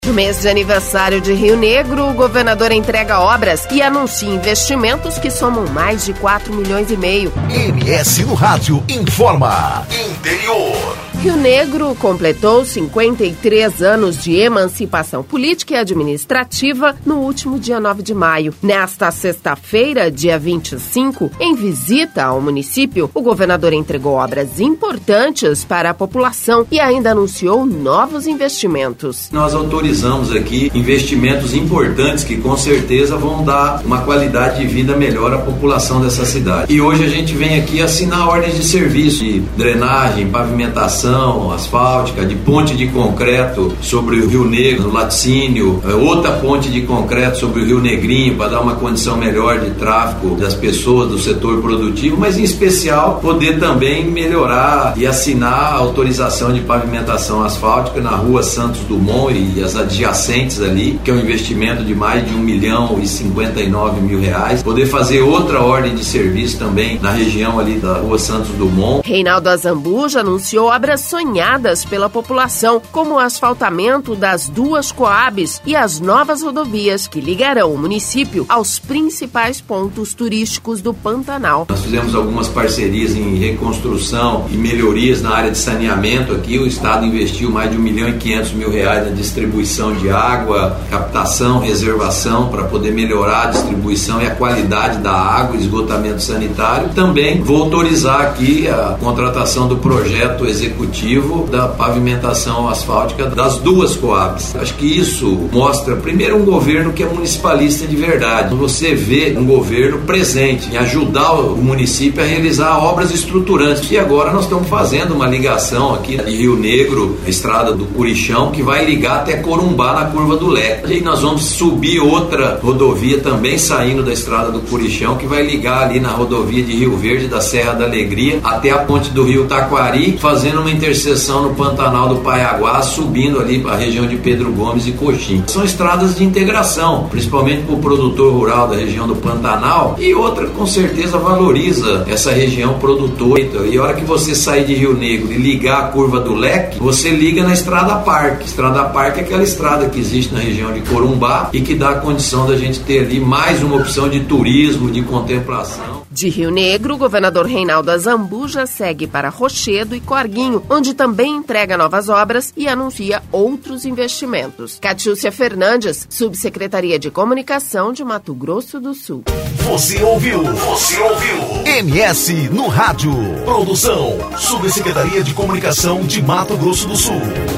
No mês de aniversário de Rio Negro, o governador entrega obras e anuncia investimentos que somam mais de 4,5 milhões. MS no Rádio informa. Interior. Rio Negro completou 53 anos de emancipação política e administrativa no último dia 9 de maio. Nesta sexta-feira, dia 25, em visita ao município, o governador entregou obras importantes para a população e ainda anunciou novos investimentos. Nós autorizamos aqui investimentos importantes que com certeza vão dar uma qualidade de vida melhor à população dessa cidade. E hoje a gente vem aqui assinar ordens de serviço de drenagem, pavimentação, asfáltica, de ponte de concreto sobre o Rio Negro, no laticínio, outra ponte de concreto sobre o Rio Negrinho para dar uma condição melhor de tráfego das pessoas do setor produtivo, mas em especial poder também melhorar e assinar a autorização de pavimentação asfáltica na rua Santos Dumont e as adjacentes ali, que é um investimento de mais de R$1.059.000, poder fazer outra ordem de serviço também na região ali da rua Santos Dumont. Reinaldo Azambuja anunciou obras sonhadas pela população, como o asfaltamento das 2 Coabs e as novas rodovias que ligarão o município aos principais pontos turísticos do Pantanal. Nós fizemos algumas parcerias em reconstrução e melhorias na área de saneamento aqui. O Estado investiu mais de R$1.500.000 na distribuição de água, captação, reservação para poder melhorar a distribuição e a qualidade da água e esgotamento sanitário. Também vou autorizar aqui a contratação do projeto executivo da pavimentação asfáltica das 2 Coabs. Acho que isso mostra, primeiro, um governo que é municipalista de verdade. Você vê um governo presente em ajudar o município a realizar obras estruturantes. E agora nós estamos fazendo uma ligação aqui de Rio Negro, a estrada do Curichão, que vai ligar até Corumbá na curva do Leque. E nós vamos subir outra rodovia também saindo da estrada do Curichão, que vai ligar ali na rodovia de Rio Verde, da Serra da Alegria, até a ponte do Rio Taquari, fazendo uma interseção no Pantanal do Paiaguá, subindo ali para a região de Pedro Gomes e Coxim. São estradas de integração, principalmente para o produtor rural da região do Pantanal, e outra com certeza valoriza essa região produtora. E a hora que você sair de Rio Negro e ligar a curva do Leque, você liga na Estrada Parque. Estrada Parque é aquela estrada que existe na região de Corumbá e que dá a condição da gente ter ali mais uma opção de turismo, de contemplação. De Rio Negro, o governador Reinaldo Azambuja segue para Rochedo e Corguinho, onde também entrega novas obras e anuncia outros investimentos. Catiúcia Fernandes, Subsecretaria de Comunicação de Mato Grosso do Sul. Você ouviu MS no Rádio. Produção, Subsecretaria de Comunicação de Mato Grosso do Sul.